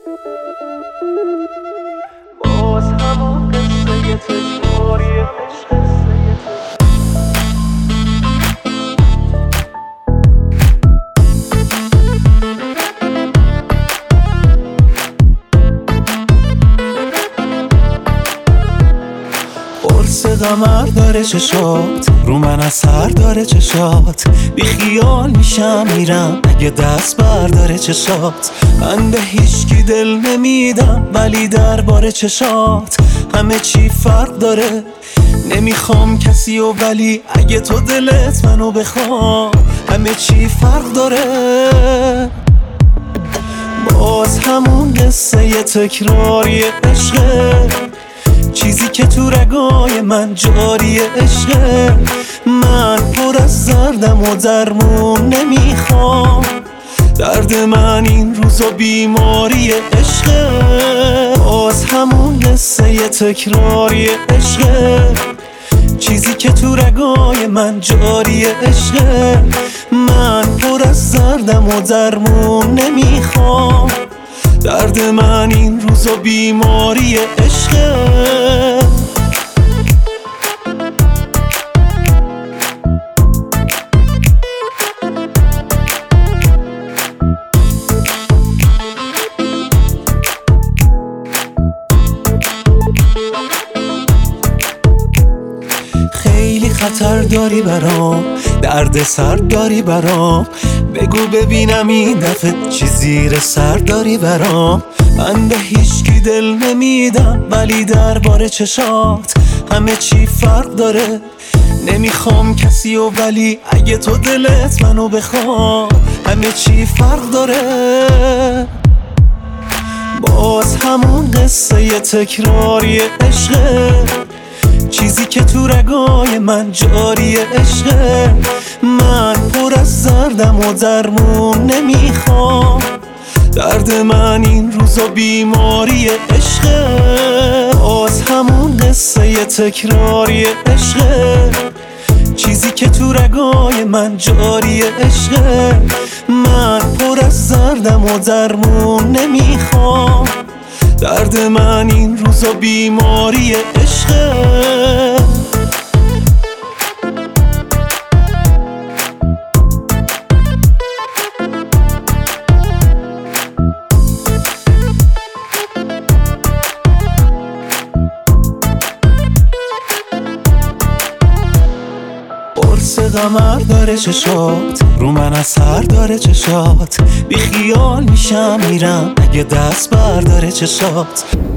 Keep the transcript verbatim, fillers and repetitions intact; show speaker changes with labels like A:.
A: باز همون قصه تکراری عشق.
B: قرص قمر داره چشات، رو من اثر داره چشات. بی خیال میشم میرم اگه دست برداره چشات. من به هیچکی دل نمیدم ولی درباره چشات همه چی فرق داره. نمیخوام کسی و ولی اگه تو دلت منو بخواد همه چی فرق داره. باز همون قصه تکراری عشقه، چیزی که تو رگای من جاری عشقه. من پر از دردم و درمون نمیخوام، درد من این روزا بیماری عشقه. باز همون قصه تکراری عشقه، چیزی که تو رگای من جاری عشقه. من پر از دردم و درمون نمیخوام، درد من این روزا بیماری عشقه. خیلی خطر داری برام، درد سر داری برام. بگو ببینم این دفعه چی زیر سر داری برام. من به هیچکی دل نمیدم ولی درباره چشات همه چی فرق داره. نمیخوام کسی و ولی اگه تو دلت منو بخواد همه چی فرق داره. باز همون قصه تکراری عشقه، چیزی که تو رگای من جاری عشقه. من پر از دردم و درمون نمیخوام، درد من این روزا بیماری عشقه. باز همون قصه تکراری عشقه، چیزی که تو رگای من جاری عشقه. من پر از دردم و درمون نمیخوام، درد من این روزا بیماری عشقه. قرص قمر داره چشات، رو من اثر داره چشات. بی خیال میشم میرم اگه دست برداره چشات.